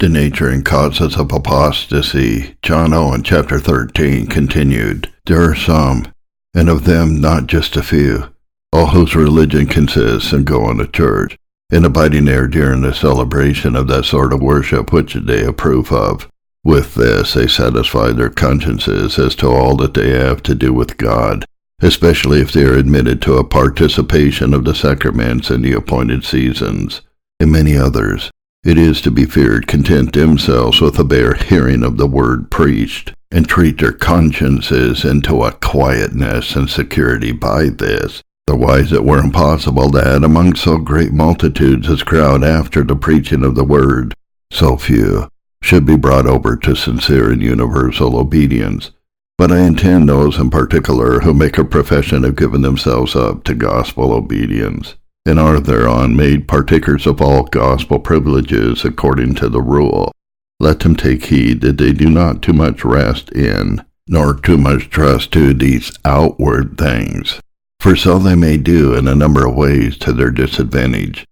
The nature and causes of apostasy. John Owen, chapter 13, continued. There are some, and of them not just a few, all whose religion consists in going to church, and abiding there during the celebration of that sort of worship which they approve of. With this they satisfy their consciences as to all that they have to do with God, especially if they are admitted to a participation of the sacraments in the appointed seasons. And many others, it is to be feared, content themselves with a bare hearing of the word preached, and treat their consciences into a quietness and security by this. Otherwise it were impossible that, among so great multitudes as crowd after the preaching of the word, so few should be brought over to sincere and universal obedience. But I intend those in particular who make a profession of giving themselves up to gospel obedience, and are thereon made partakers of all gospel privileges according to the rule. Let them take heed that they do not too much rest in, nor too much trust to these outward things, for so they may do in a number of ways to their disadvantage.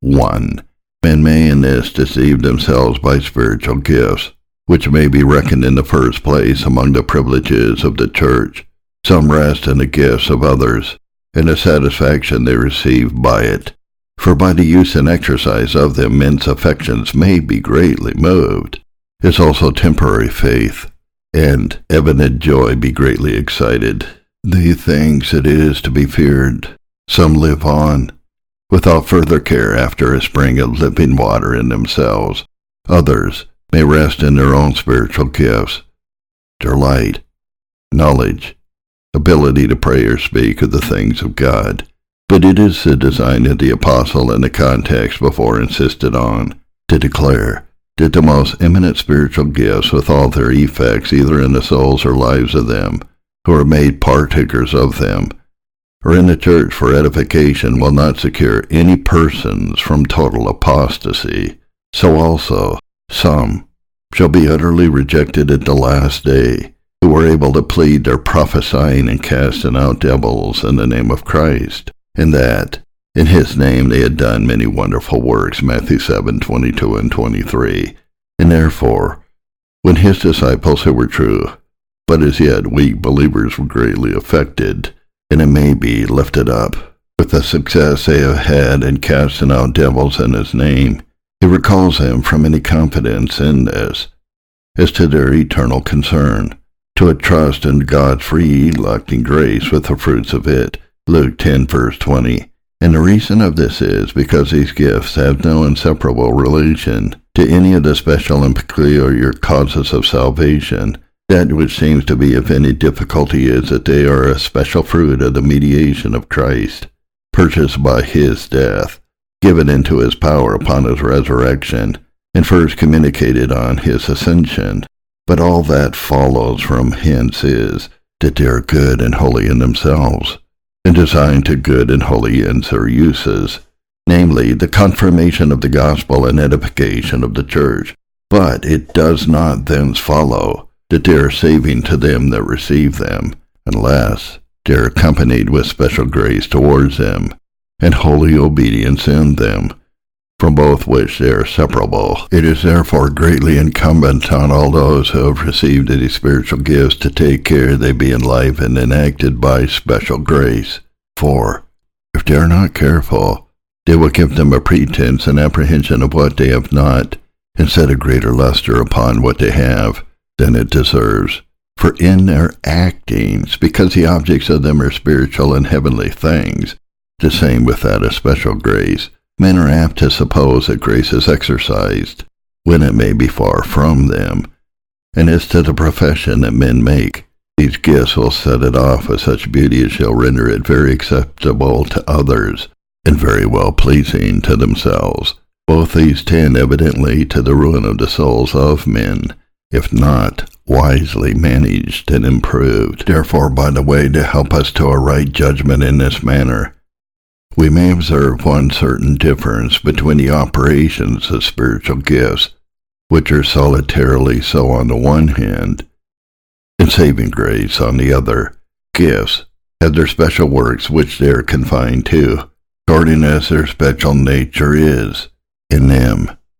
1. Men may in this deceive themselves by spiritual gifts, which may be reckoned in the first place among the privileges of the church. Some rest in the gifts of others, and the satisfaction they receive by it. For by the use and exercise of them men's affections may be greatly moved, as also temporary faith, and evident joy be greatly excited. These things it is to be feared. Some live on, without further care after a spring of living water in themselves. Others may rest in their own spiritual gifts, their light, knowledge, ability to pray or speak of the things of God. But it is the design of the apostle in the context before insisted on, to declare that the most eminent spiritual gifts with all their effects, either in the souls or lives of them who are made partakers of them, or in the church for edification, will not secure any persons from total apostasy. So also some shall be utterly rejected at the last day, who were able to plead their prophesying and casting out devils in the name of Christ, and that in his name they had done many wonderful works, Matthew 7:22 and 23. And therefore, when his disciples who were true, but as yet weak believers were greatly affected, and it may be lifted up, with the success they have had in casting out devils in his name, he recalls them from any confidence in this, as to their eternal concern, to a trust in God's free elect and grace with the fruits of it, Luke 10 verse 20. And the reason of this is because these gifts have no inseparable relation to any of the special and peculiar causes of salvation. That which seems to be of any difficulty is that they are a special fruit of the mediation of Christ, purchased by his death, given into his power upon his resurrection, and first communicated on his ascension. But all that follows from hence is that they are good and holy in themselves, and designed to good and holy ends or uses, namely the confirmation of the gospel and edification of the church. But it does not thence follow that they are saving to them that receive them, unless they are accompanied with special grace towards them, and holy obedience in them, from both which they are separable. It is therefore greatly incumbent on all those who have received these spiritual gifts to take care they be enlivened and acted by special grace. For, if they are not careful, they will give them a pretense and apprehension of what they have not, and set a greater luster upon what they have than it deserves. For in their actings, because the objects of them are spiritual and heavenly things, the same with that of special grace, men are apt to suppose that grace is exercised, when it may be far from them. And as to the profession that men make, these gifts will set it off with such beauty as shall render it very acceptable to others, and very well pleasing to themselves. Both these tend evidently to the ruin of the souls of men, if not wisely managed and improved. Therefore, by the way to help us to a right judgment in this manner, we may observe one certain difference between the operations of spiritual gifts, which are solitarily so on the one hand, and saving grace on the other. Gifts have their special works which they are confined to, according as their special nature is. In them,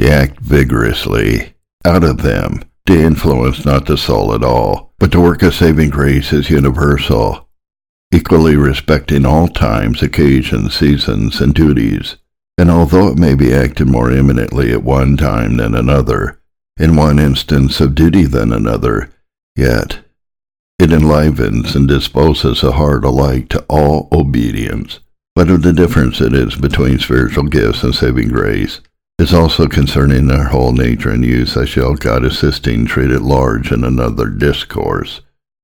to act vigorously out of them, to influence not the soul at all, but the work of saving grace is universal, equally respecting all times, occasions, seasons, and duties. And although it may be acted more eminently at one time than another, in one instance of duty than another, yet it enlivens and disposes the heart alike to all obedience. But of the difference it is between spiritual gifts and saving grace is also concerning their whole nature and use, I shall, God assisting, treat at large in another discourse.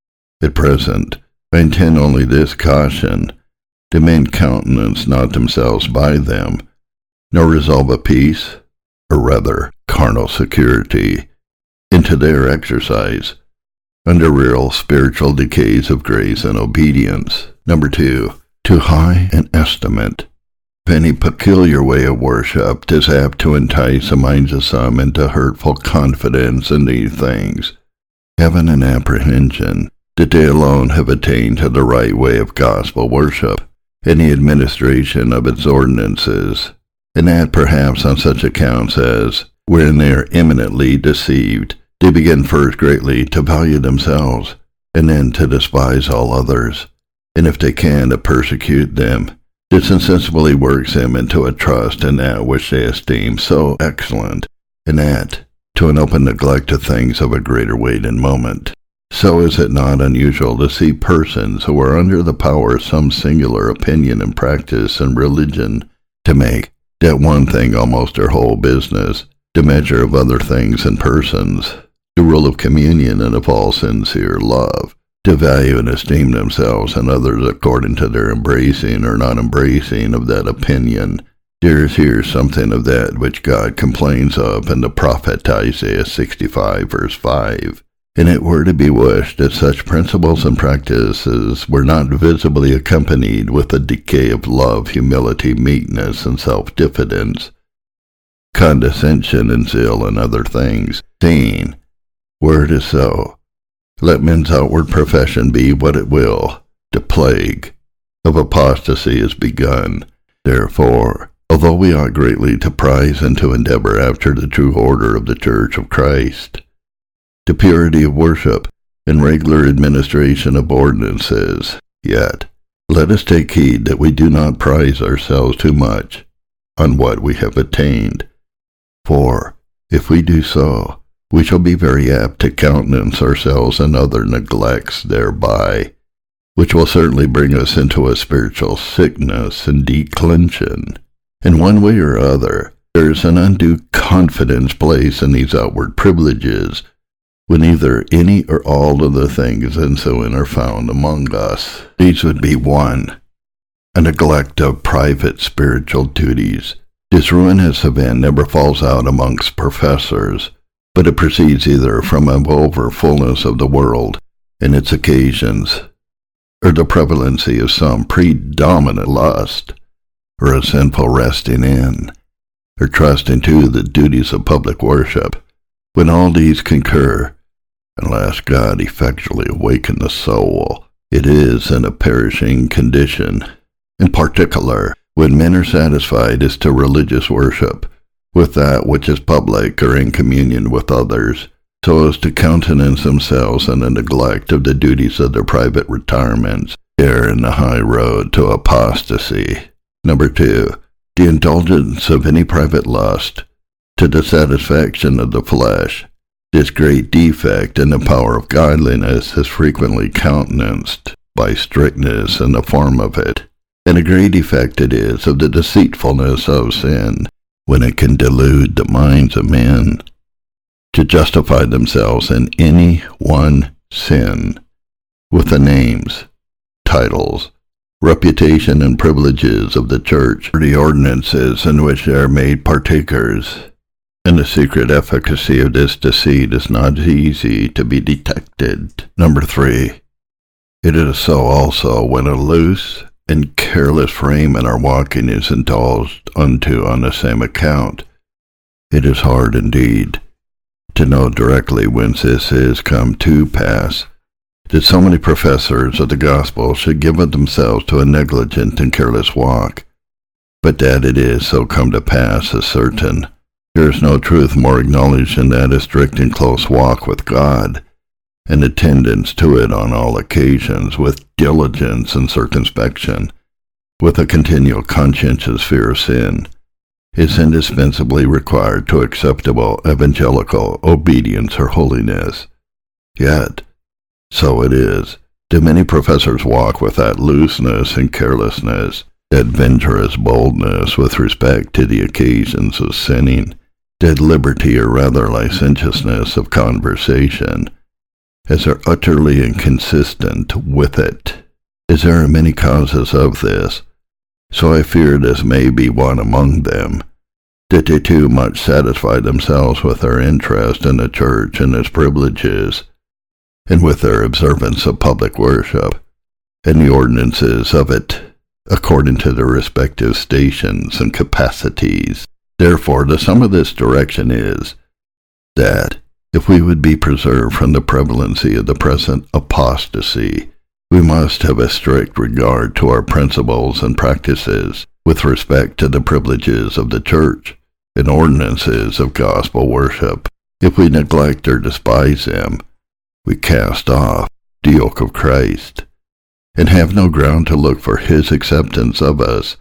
At present, I intend only this caution, to men countenance not themselves by them, nor resolve a peace, or rather carnal security, into their exercise, under real spiritual decays of grace and obedience. Number 2, too high an estimate of any peculiar way of worship is apt to entice the minds of some into hurtful confidence in these things, having an apprehension that they alone have attained to the right way of gospel worship and the administration of its ordinances, and that perhaps on such accounts as, wherein they are eminently deceived, they begin first greatly to value themselves, and then to despise all others, and if they can to persecute them. This insensibly works them into a trust in that which they esteem so excellent, and that to an open neglect of things of a greater weight and moment. So is it not unusual to see persons who are under the power of some singular opinion and practice and religion to make that one thing almost their whole business, the measure of other things and persons, the rule of communion and of all sincere love, to value and esteem themselves and others according to their embracing or not embracing of that opinion. There is here something of that which God complains of in the prophet Isaiah 65 verse 5. And it were to be wished that such principles and practices were not visibly accompanied with a decay of love, humility, meekness, and self-diffidence, condescension, and zeal, and other things, seeing, were it is so, let men's outward profession be what it will, the plague of apostasy is begun. Therefore, although we ought greatly to prize and to endeavor after the true order of the Church of Christ, the purity of worship, and regular administration of ordinances, yet let us take heed that we do not prize ourselves too much on what we have attained. For, if we do so, we shall be very apt to countenance ourselves and other neglects thereby, which will certainly bring us into a spiritual sickness and declension. In one way or other, there is an undue confidence placed in these outward privileges, when either any or all of the things ensuing are found among us. These would be 1. A neglect of private spiritual duties. This ruinous event never falls out amongst professors, but it proceeds either from an over-fullness of the world and its occasions, or the prevalency of some predominant lust, or a sinful resting in, or trusting to the duties of public worship. When all these concur, unless God effectually awaken the soul, it is in a perishing condition. In particular, when men are satisfied as to religious worship, with that which is public or in communion with others, so as to countenance themselves in the neglect of the duties of their private retirements, they're in the high road to apostasy. Number 2, the indulgence of any private lust to the satisfaction of the flesh. This great defect in the power of godliness is frequently countenanced by strictness in the form of it, and a great effect it is of the deceitfulness of sin, when it can delude the minds of men to justify themselves in any one sin, with the names, titles, reputation, and privileges of the church, or the ordinances in which they are made partakers. And the secret efficacy of this deceit is not easy to be detected. Number 3, it is so also when a loose and careless frame in our walking is indulged unto on the same account. It is hard indeed to know directly whence this is come to pass, that so many professors of the gospel should give of themselves to a negligent and careless walk, but that it is so come to pass is certain. There is no truth more acknowledged than that a strict and close walk with God, and attendance to it on all occasions with diligence and circumspection, with a continual conscientious fear of sin, is indispensably required to acceptable evangelical obedience or holiness. Yet, so it is, do many professors walk with that looseness and carelessness, that venturous boldness with respect to the occasions of sinning, that liberty or rather licentiousness of conversation, as are utterly inconsistent with it. As there are many causes of this, so I fear this may be one among them, that they too much satisfy themselves with their interest in the church and its privileges, and with their observance of public worship, and the ordinances of it, according to their respective stations and capacities. Therefore, the sum of this direction is, that, if we would be preserved from the prevalency of the present apostasy, we must have a strict regard to our principles and practices with respect to the privileges of the church and ordinances of gospel worship. If we neglect or despise them, we cast off the yoke of Christ, and have no ground to look for his acceptance of us,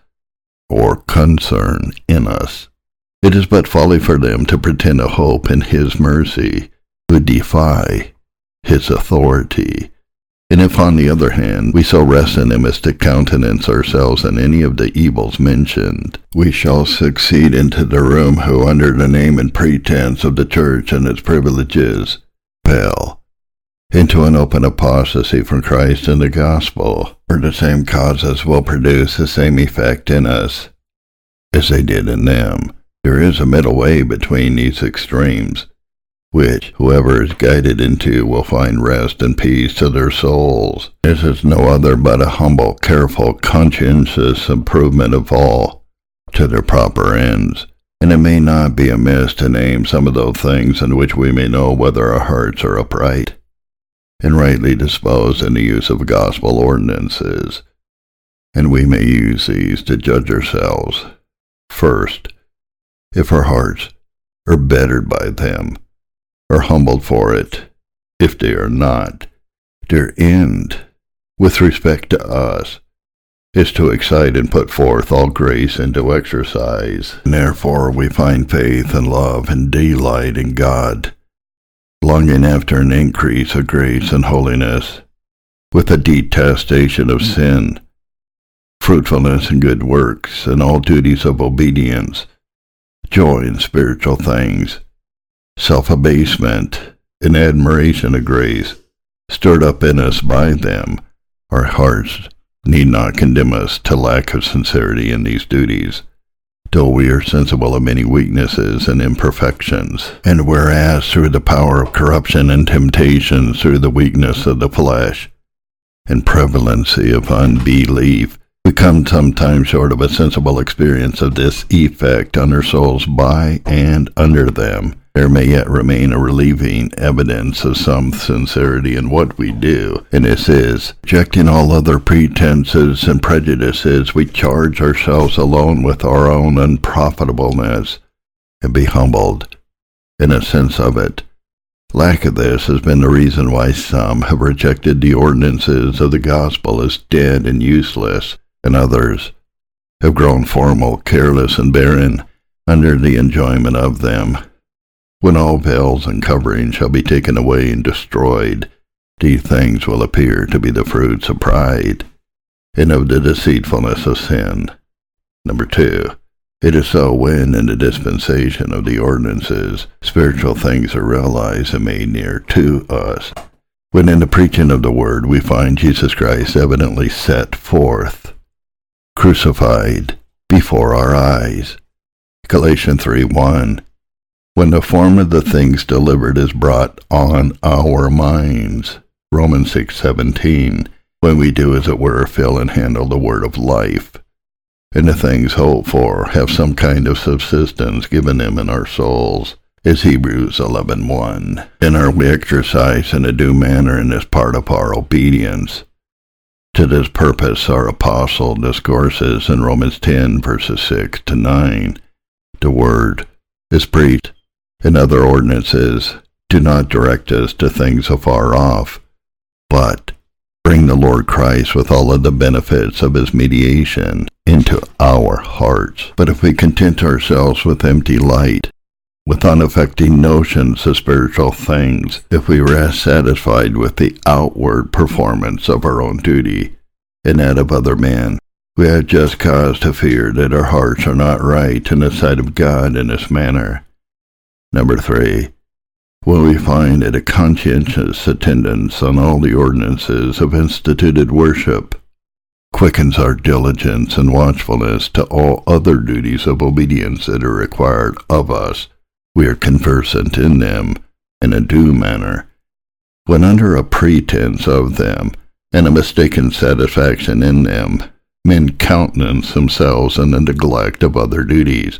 or concern in us. It is but folly for them to pretend a hope in his mercy, who defy his authority. And if, on the other hand, we so rest in him as to countenance ourselves in any of the evils mentioned, we shall succeed into the room who, under the name and pretense of the church and its privileges, fell into an open apostasy from Christ and the gospel, for the same causes will produce the same effect in us as they did in them. There is a middle way between these extremes, which whoever is guided into will find rest and peace to their souls. This is no other but a humble, careful, conscientious improvement of all to their proper ends. And it may not be amiss to name some of those things in which we may know whether our hearts are upright and rightly disposed in the use of gospel ordinances, and we may use these to judge ourselves. First, if our hearts are bettered by them, or humbled for it. If they are not, their end, with respect to us, is to excite and put forth all grace into exercise. And therefore we find faith and love and delight in God, longing after an increase of grace and holiness, with a detestation of sin, fruitfulness in good works, and all duties of obedience, joy in spiritual things, self-abasement, and admiration of grace, stirred up in us by them. Our hearts need not condemn us to lack of sincerity in these duties, though we are sensible of many weaknesses and imperfections. And whereas through the power of corruption and temptation, through the weakness of the flesh and prevalency of unbelief, we come sometimes short of a sensible experience of this effect on our souls by and under them, there may yet remain a relieving evidence of some sincerity in what we do, and this is, rejecting all other pretenses and prejudices, we charge ourselves alone with our own unprofitableness, and be humbled in a sense of it. Lack of this has been the reason why some have rejected the ordinances of the gospel as dead and useless, and others have grown formal, careless, and barren under the enjoyment of them. When all veils and coverings shall be taken away and destroyed, these things will appear to be the fruits of pride, and of the deceitfulness of sin. Number 2. It is so when, in the dispensation of the ordinances, spiritual things are realized and made near to us. When in the preaching of the word we find Jesus Christ evidently set forth, crucified before our eyes. Galatians 3:1. When the form of the things delivered is brought on our minds. Romans 6:17. When we do, as it were, feel and handle the word of life, and the things hoped for have some kind of subsistence given them in our souls, as Hebrews 11:1. Then are we exercised in a due manner in this part of our obedience. To this purpose our apostle discourses in Romans 10 verses 6 to 9. The word His priests and other ordinances do not direct us to things afar off, but bring the Lord Christ with all of the benefits of his mediation into our hearts. But if we content ourselves with empty light, with unaffecting notions of spiritual things, if we rest satisfied with the outward performance of our own duty and that of other men, we have just cause to fear that our hearts are not right in the sight of God in this manner. Number 3. When we find that a conscientious attendance on all the ordinances of instituted worship quickens our diligence and watchfulness to all other duties of obedience that are required of us, we are conversant in them in a due manner. When under a pretense of them, and a mistaken satisfaction in them, men countenance themselves in the neglect of other duties,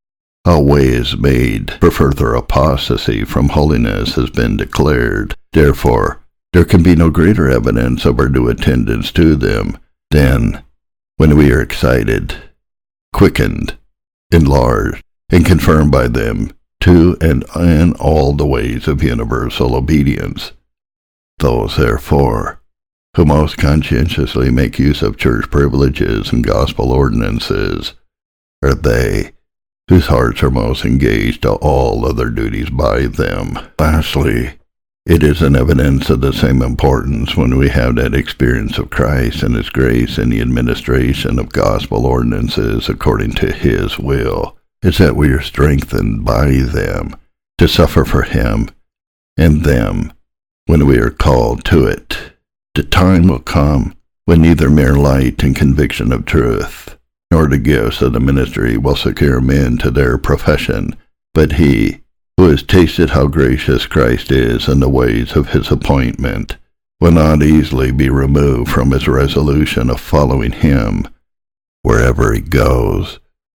a way is made for further apostasy from holiness has been declared. Therefore, there can be no greater evidence of our due attendance to them than when we are excited, quickened, enlarged, and confirmed by them to and in all the ways of universal obedience. Those, therefore, who most conscientiously make use of church privileges and gospel ordinances are they whose hearts are most engaged to all other duties by them. Lastly, it is an evidence of the same importance when we have that experience of Christ and his grace in the administration of gospel ordinances according to his will, is that we are strengthened by them to suffer for him and them when we are called to it. The time will come when neither mere light and conviction of truth, nor the gifts of the ministry will secure men to their profession, but he who has tasted how gracious Christ is in the ways of his appointment will not easily be removed from his resolution of following him wherever he goes.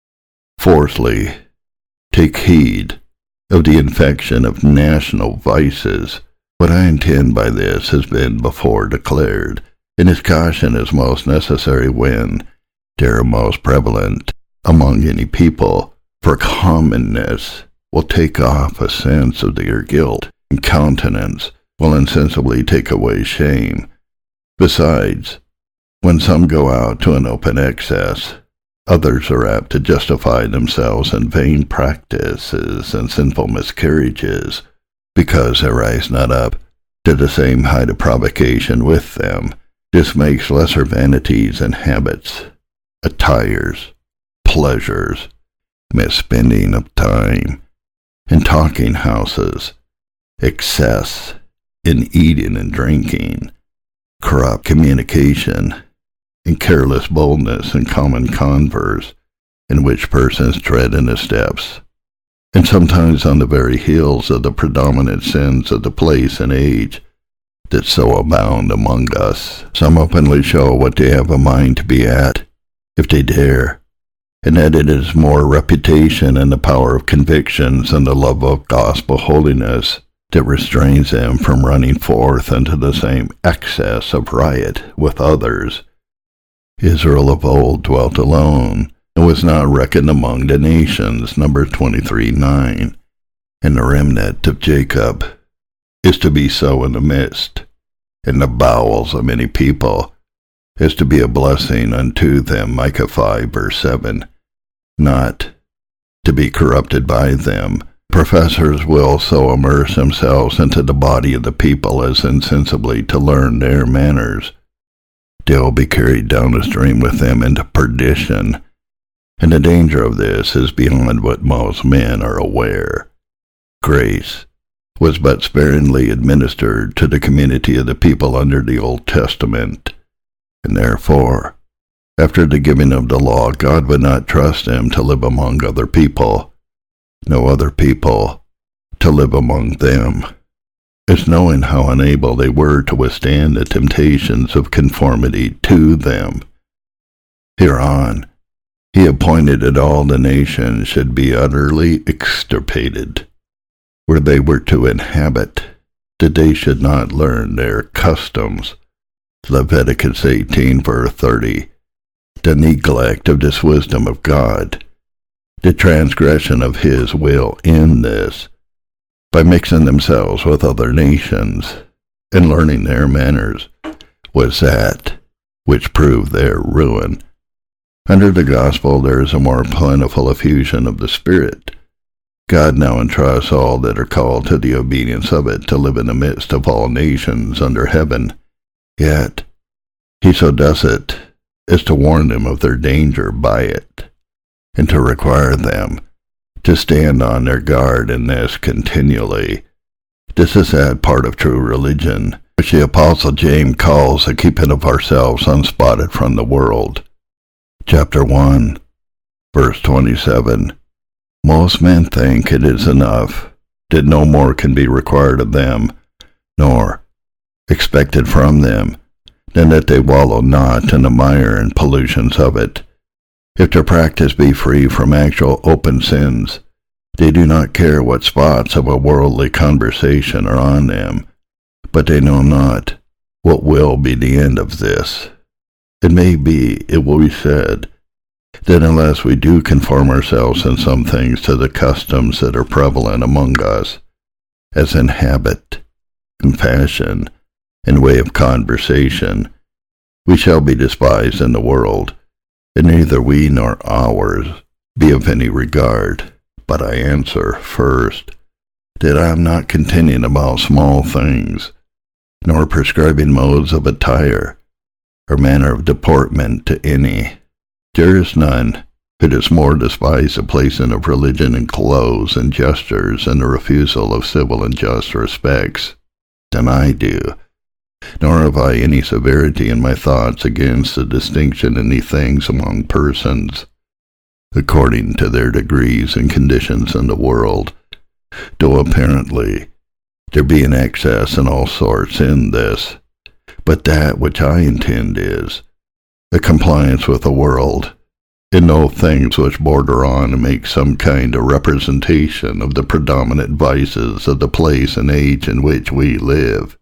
Fourthly, take heed of the infection of national vices. What I intend by this has been before declared, and his caution is most necessary when they are most prevalent among any people, for commonness will take off a sense of their guilt, and countenance will insensibly take away shame. Besides, when some go out to an open excess, others are apt to justify themselves in vain practices and sinful miscarriages, because they rise not up to the same height of provocation with them. This makes lesser vanities and habits, attires, pleasures, misspending of time, and talking houses, excess in eating and drinking, corrupt communication, and careless boldness in common converse, in which persons tread in the steps, and sometimes on the very heels of the predominant sins of the place and age that so abound among us. Some openly show what they have a mind to be at, if they dare, and that it is more reputation and the power of convictions and the love of gospel holiness that restrains them from running forth into the same excess of riot with others. Israel of old dwelt alone, and was not reckoned among the nations, Numbers 23:9, and the remnant of Jacob is to be so in the midst, in the bowels of many people, is to be a blessing unto them, Micah 5:7, not to be corrupted by them. Professors will so immerse themselves into the body of the people as insensibly to learn their manners. They will be carried down the stream with them into perdition, and the danger of this is beyond what most men are aware. Grace was but sparingly administered to the community of the people under the Old Testament, and therefore, after the giving of the law, God would not trust them to live among other people, no other people to live among them, as knowing how unable they were to withstand the temptations of conformity to them. Hereon, he appointed that all the nations should be utterly extirpated, where they were to inhabit, that they should not learn their customs. Leviticus 18:30. The neglect of this wisdom of God the transgression of his will in this, by mixing themselves with other nations, and learning their manners, was that which proved their ruin. Under the gospel there is a more plentiful effusion of the Spirit. God now entrusts all that are called to the obedience of it to live in the midst of all nations under heaven. Yet he so does it as to warn them of their danger by it, and to require them to stand on their guard in this continually. This is that part of true religion which the Apostle James calls the keeping of ourselves unspotted from the world. Chapter 1, verse 27. Most men think it is enough, that no more can be required of them, nor expected from them, than that they wallow not in the mire and pollutions of it. If their practice be free from actual open sins, they do not care what spots of a worldly conversation are on them, but they know not what will be the end of this. It may be, it will be said, that unless we do conform ourselves in some things to the customs that are prevalent among us, as in habit, and fashion, and way of conversation, we shall be despised in the world, and neither we nor ours be of any regard. But I answer, first, that I am not contending about small things, nor prescribing modes of attire, or manner of deportment to any. There is none who does more despise the placing of religion in clothes and gestures and the refusal of civil and just respects than I do, nor have I any severity in my thoughts against the distinction in these things among persons, according to their degrees and conditions in the world, though apparently there be an excess in all sorts in this. But that which I intend is a compliance with the world, in no things which border on and make some kind of representation of the predominant vices of the place and age in which we live.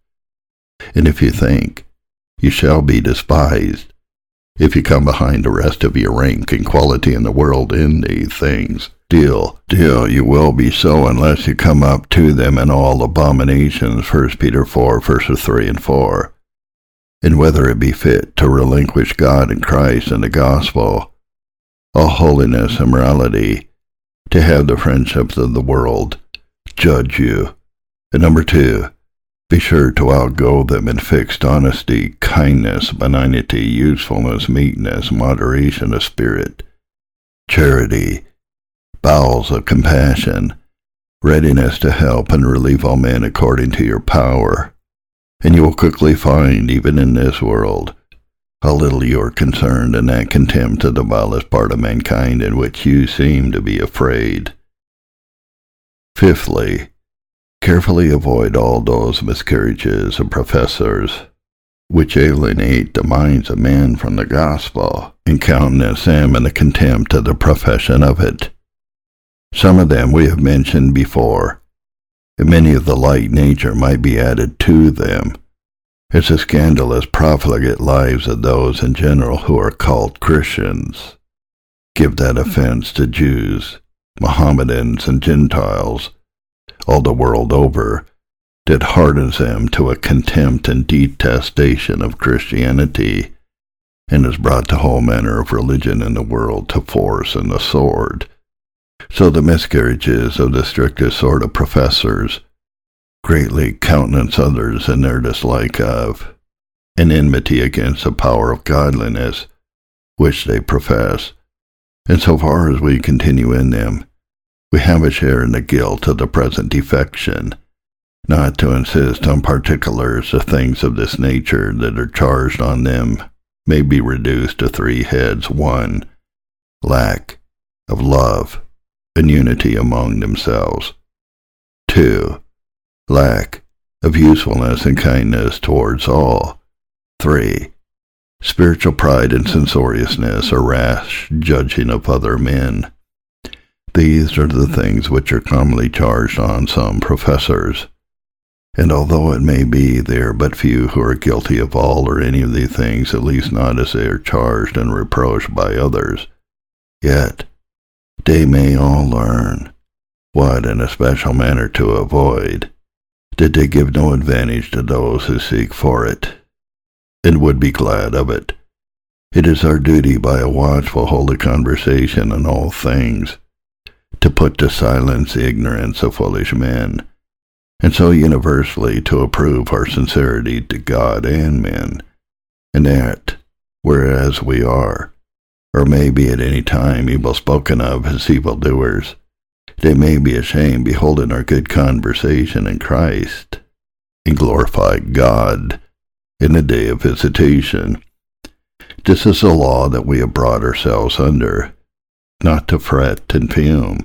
And if you think you shall be despised, if you come behind the rest of your rank and quality in the world in these things, still you will be so unless you come up to them in all abominations. 1 Peter 4, verses 3 and 4. And whether it be fit to relinquish God and Christ and the gospel, all holiness and morality, to have the friendships of the world judge you. And number 2, be sure to outgo them in fixed honesty, kindness, benignity, usefulness, meekness, moderation of spirit, charity, bowels of compassion, readiness to help and relieve all men according to your power. And you will quickly find, even in this world, how little you are concerned in that contempt of the vilest part of mankind in which you seem to be afraid. Fifthly, carefully avoid all those miscarriages of professors which alienate the minds of men from the gospel, and countenance them in the contempt of the profession of it. Some of them we have mentioned before, and many of the like nature might be added to them, as the scandalous profligate lives of those in general who are called Christians give that offense to Jews, Mohammedans, and Gentiles all the world over, that hardens them to a contempt and detestation of Christianity, and has brought the whole manner of religion in the world to force and the sword. So the miscarriages of the strictest sort of professors greatly countenance others in their dislike of, and enmity against the power of godliness which they profess, and so far as we continue in them, we have a share in the guilt of the present defection. Not to insist on particulars, the things of this nature that are charged on them may be reduced to 3 heads. 1. Lack of love and unity among themselves. 2. Lack of usefulness and kindness towards all. 3. Spiritual pride and censoriousness or rash judging of other men. These are the things which are commonly charged on some professors. And although it may be there are but few who are guilty of all or any of these things, at least not as they are charged and reproached by others, yet they may all learn what in a special manner to avoid, that they give no advantage to those who seek for it, and would be glad of it. It is our duty by a watchful holy conversation in all things, to put to silence the ignorance of foolish men, and so universally to approve our sincerity to God and men, and that, whereas we are, or may be at any time evil spoken of as evildoers, they may be ashamed beholding our good conversation in Christ, and glorify God in the day of visitation. This is a law that we have brought ourselves under, not to fret and fume,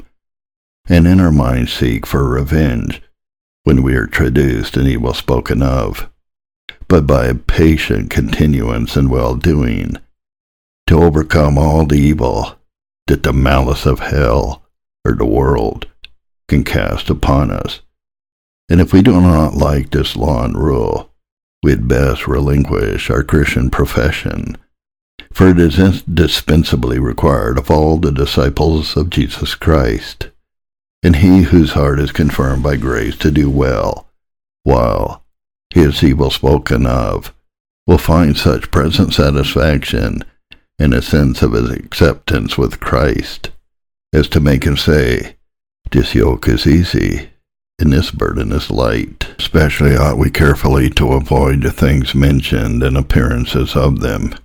and in our minds seek for revenge when we are traduced and evil spoken of, but by patient continuance in well-doing, to overcome all the evil that the malice of hell or the world can cast upon us. And if we do not like this law and rule, we had best relinquish our Christian profession, for it is indispensably required of all the disciples of Jesus Christ, and he whose heart is confirmed by grace to do well, while he is evil spoken of, will find such present satisfaction in a sense of his acceptance with Christ, as to make him say, "This yoke is easy, and this burden is light." Especially ought we carefully to avoid the things mentioned and appearances of them,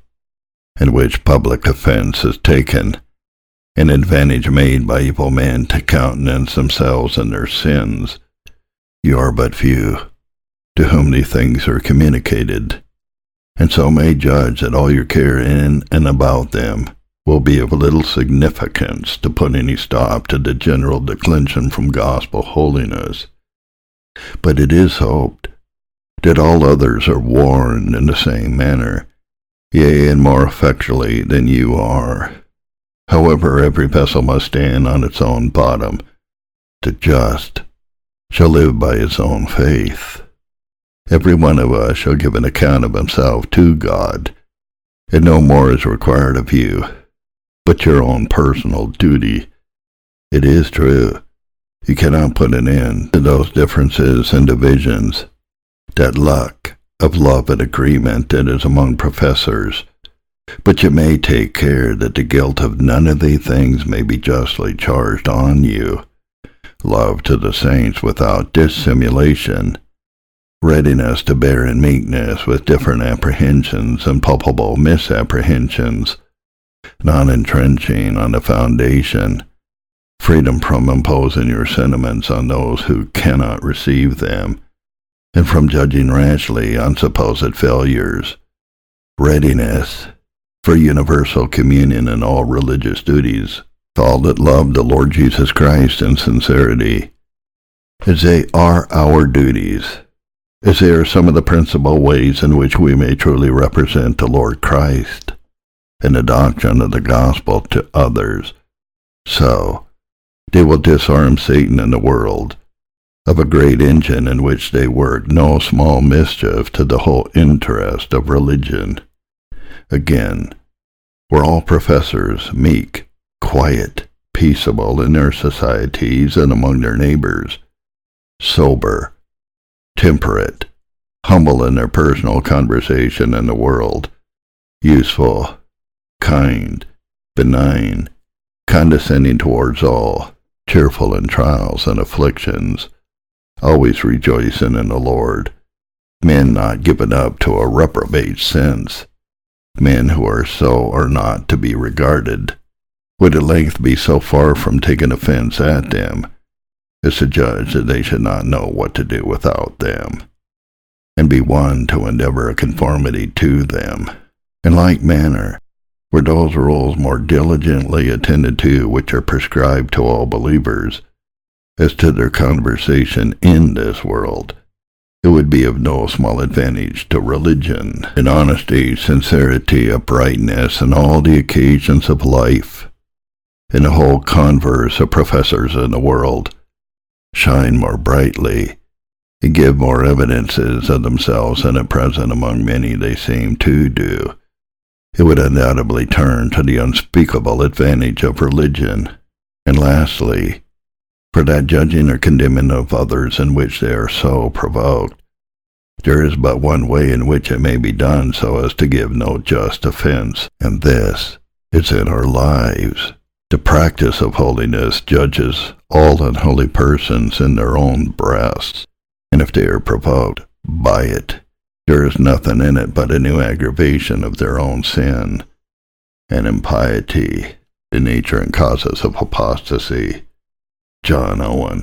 in which public offense is taken, and advantage made by evil men to countenance themselves in their sins. You are but few, to whom these things are communicated, and so may judge that all your care in and about them will be of little significance to put any stop to the general declension from gospel holiness. But it is hoped that all others are warned in the same manner, yea, and more effectually than you are. However, every vessel must stand on its own bottom. The just shall live by his own faith. Every one of us shall give an account of himself to God, and no more is required of you but your own personal duty. It is true, you cannot put an end to those differences and divisions, that luck of love and agreement that is among professors, but you may take care that the guilt of none of these things may be justly charged on you. Love to the saints without dissimulation, readiness to bear in meekness with different apprehensions and palpable misapprehensions, not entrenching on the foundation, freedom from imposing your sentiments on those who cannot receive them, and from judging rashly on supposed failures, readiness for universal communion in all religious duties, all that love the Lord Jesus Christ in sincerity, as they are our duties, as they are some of the principal ways in which we may truly represent the Lord Christ and the doctrine of the gospel to others. So they will disarm Satan and the world of a great engine in which they work no small mischief to the whole interest of religion. Again, were all professors meek, quiet, peaceable in their societies and among their neighbors, sober, temperate, humble in their personal conversation in the world, useful, kind, benign, condescending towards all, cheerful in trials and afflictions, always rejoicing in the Lord, men not given up to a reprobate sense, men who are so or not to be regarded, would at length be so far from taking offense at them as to judge that they should not know what to do without them, and be one to endeavor a conformity to them. In like manner, were those rules more diligently attended to which are prescribed to all believers, as to their conversation in this world, it would be of no small advantage to religion, in honesty, sincerity, uprightness, and all the occasions of life, and the whole converse of professors in the world, shine more brightly, and give more evidences of themselves than at present among many they seem to do. It would undoubtedly turn to the unspeakable advantage of religion, And lastly, for that judging or condemning of others in which they are so provoked, there is but one way in which it may be done so as to give no just offense, and this is in our lives. The practice of holiness judges all unholy persons in their own breasts, and if they are provoked by it, there is nothing in it but a new aggravation of their own sin and impiety, the nature and causes of apostasy. John Owen.